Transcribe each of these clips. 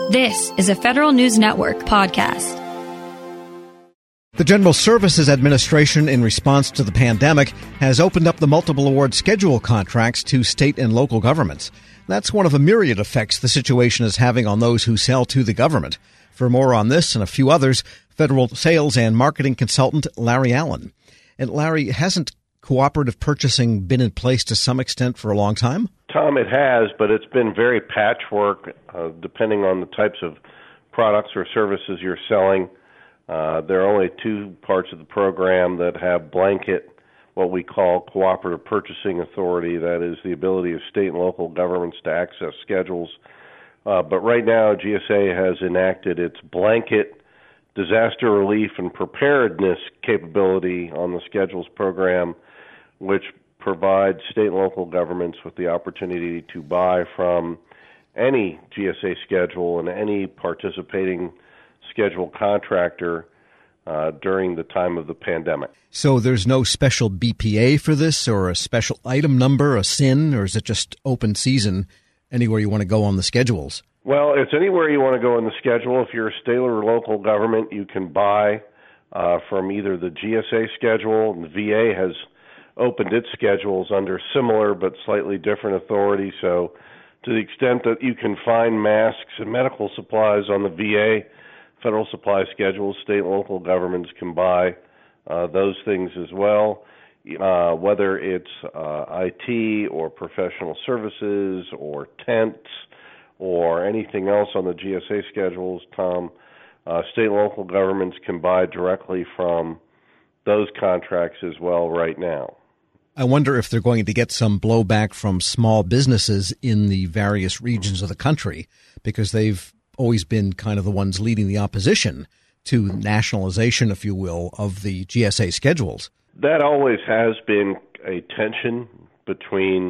This is a Federal News Network podcast. The General Services Administration, in response to the pandemic, has opened up the multiple award schedule contracts to state and local governments. That's one of the myriad effects the situation is having on those who sell to the government. For more on this and a few others, federal sales and marketing consultant Larry Allen. And Larry, hasn't cooperative purchasing been in place to some extent for a long time? Tom, it has, but it's been very patchwork depending on the types of products or services you're selling. There are only two parts of the program that have blanket, what we call cooperative purchasing authority. That is the ability of state and local governments to access schedules. But right now, GSA has enacted its blanket disaster relief and preparedness capability on the schedules program, which provides state and local governments with the opportunity to buy from any GSA schedule and any participating schedule contractor during the time of the pandemic. So there's no special BPA for this or a special item number, a SIN, or is it just open season anywhere you want to go on the schedules? Well, it's anywhere you want to go on the schedule. If you're a state or local government, you can buy from either the GSA schedule, and the VA has opened its schedules under similar but slightly different authority. So to the extent that you can find masks and medical supplies on the VA federal supply schedules, state and local governments can buy those things as well, whether it's IT or professional services or tents or anything else on the GSA schedules, Tom. State and local governments can buy directly from those contracts as well right now. I wonder if they're going to get some blowback from small businesses in the various regions of the country, because they've always been kind of the ones leading the opposition to nationalization, if you will, of the GSA schedules. That always has been a tension between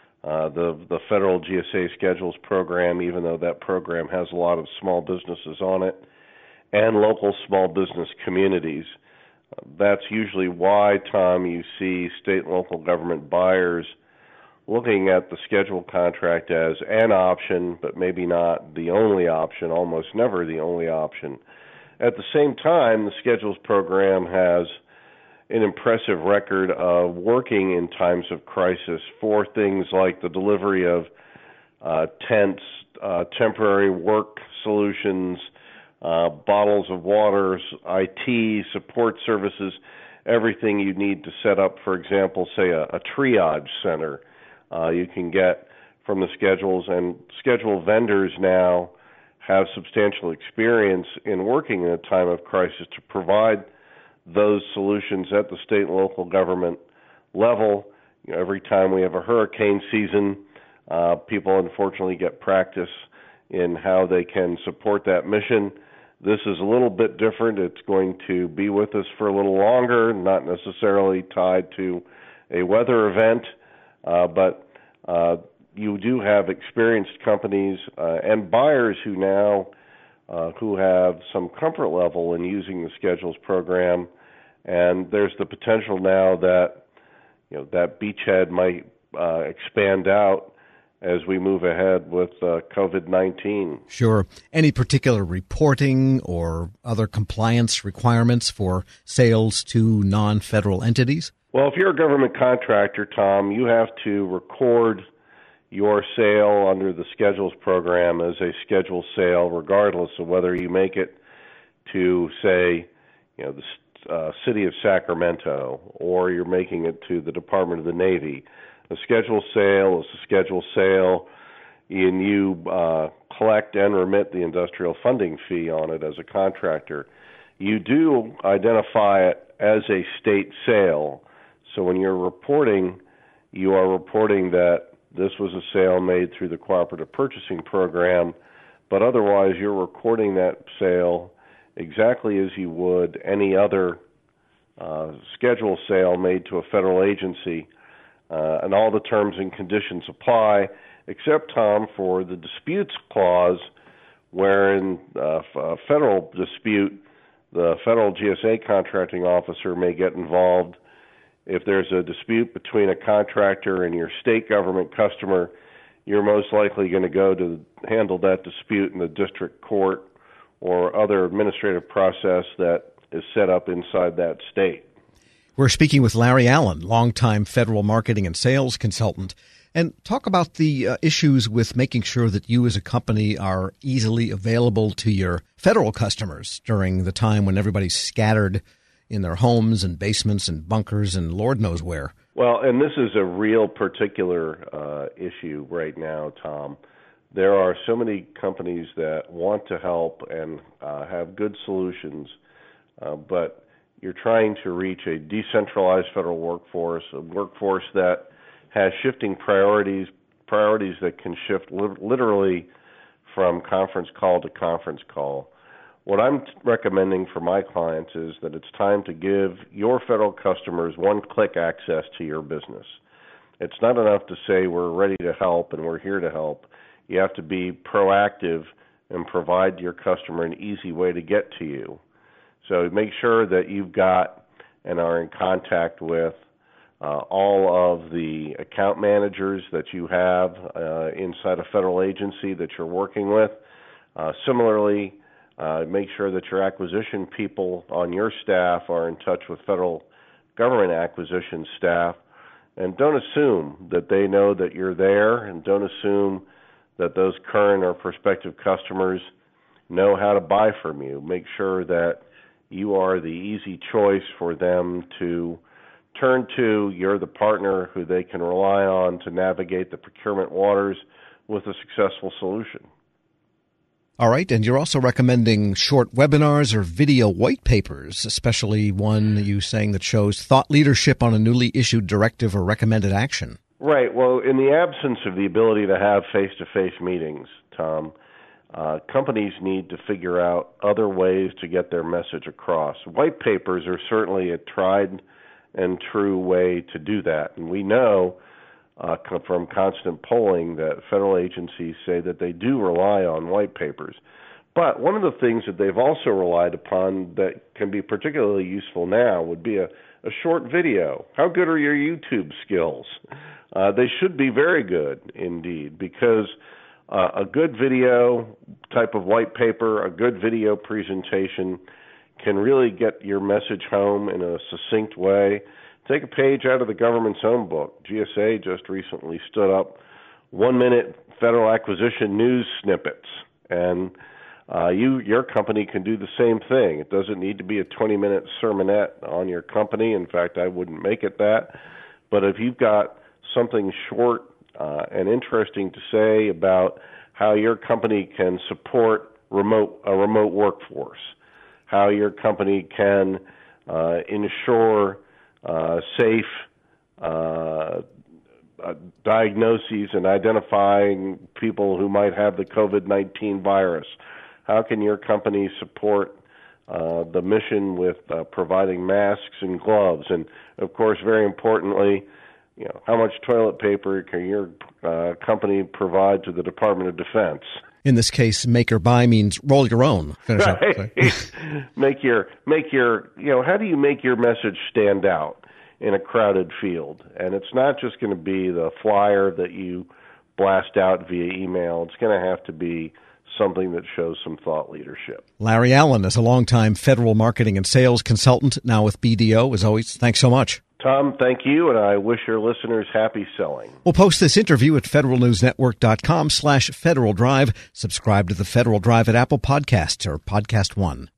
the federal GSA schedules program, even though that program has a lot of small businesses on it, and local small business communities. That's usually why, Tom, you see state and local government buyers looking at the schedule contract as an option, but maybe not the only option, almost never the only option. At the same time, the schedules program has an impressive record of working in times of crisis for things like the delivery of tents, temporary work solutions, bottles of waters, IT, support services, everything you need to set up, for example, say a triage center. You can get from the schedules, and schedule vendors now have substantial experience in working in a time of crisis to provide those solutions at the state and local government level. You know, every time we have a hurricane season, people unfortunately get practice in how they can support that mission. This is a little bit different. It's going to be with us for a little longer, not necessarily tied to a weather event, but you do have experienced companies and buyers who now who have some comfort level in using the schedules program, and there's the potential now that that beachhead might expand out as we move ahead with COVID-19. Sure. Any particular reporting or other compliance requirements for sales to non-federal entities? Well, if you're a government contractor, Tom, you have to record your sale under the schedules program as a scheduled sale, regardless of whether you make it to, say, the city of Sacramento, or you're making it to the Department of the Navy. A scheduled sale is a scheduled sale, and you collect and remit the industrial funding fee on it as a contractor. You do identify it as a state sale, so when you're reporting, you are reporting that this was a sale made through the cooperative purchasing program, but otherwise you're recording that sale exactly as you would any other scheduled sale made to a federal agency. And all the terms and conditions apply, except, Tom, for the disputes clause, wherein a federal dispute, the federal GSA contracting officer may get involved if there's a dispute between a contractor and your state government customer. you're most likely going to go to handle that dispute in the district court or other administrative process that is set up inside that state. We're speaking with Larry Allen, longtime federal marketing and sales consultant, and talk about the issues with making sure that you as a company are easily available to your federal customers during the time when everybody's scattered in their homes and basements and bunkers and Lord knows where. Well, and this is a real particular issue right now, Tom. There are so many companies that want to help and have good solutions, but you're trying to reach a decentralized federal workforce, a workforce that has shifting priorities that can shift literally from conference call to conference call. What I'm recommending for my clients is that it's time to give your federal customers one-click access to your business. It's not enough to say we're ready to help and we're here to help. You have to be proactive and provide your customer an easy way to get to you. So make sure that you've got and are in contact with all of the account managers that you have inside a federal agency that you're working with. Similarly, make sure that your acquisition people on your staff are in touch with federal government acquisition staff. And don't assume that they know that you're there, and don't assume that those current or prospective customers know how to buy from you. Make sure that you are the easy choice for them to turn to. You're the partner who they can rely on to navigate the procurement waters with a successful solution. All right, and you're also recommending short webinars or video white papers, especially one you saying that shows thought leadership on a newly issued directive or recommended action. Right. Well, in the absence of the ability to have face-to-face meetings, Tom, companies need to figure out other ways to get their message across. White papers are certainly a tried and true way to do that. And we know from constant polling that federal agencies say that they do rely on white papers. But one of the things that they've also relied upon that can be particularly useful now would be a short video. How good are your YouTube skills? They should be very good indeed, because a good video type of white paper, a good video presentation can really get your message home in a succinct way. Take a page out of the government's own book. GSA just recently stood up 1-minute federal acquisition news snippets, and your company can do the same thing. It doesn't need to be a 20-minute sermonette on your company. In fact, I wouldn't make it that. But if you've got something short and interesting to say about how your company can support a remote workforce, how your company can ensure safe diagnoses and identifying people who might have the COVID-19 virus. How can your company support the mission with providing masks and gloves? And, of course, very importantly, how much toilet paper can your company provide to the Department of Defense? In this case, make or buy means roll your own. Right. How do you make your message stand out in a crowded field? And it's not just going to be the flyer that you blast out via email. It's going to have to be something that shows some thought leadership. Larry Allen is a longtime federal marketing and sales consultant, now with BDO. As always, thanks so much. Tom, thank you, and I wish your listeners happy selling. We'll post this interview at federalnewsnetwork.com/Federal Drive. Subscribe to the Federal Drive at Apple Podcasts or Podcast One.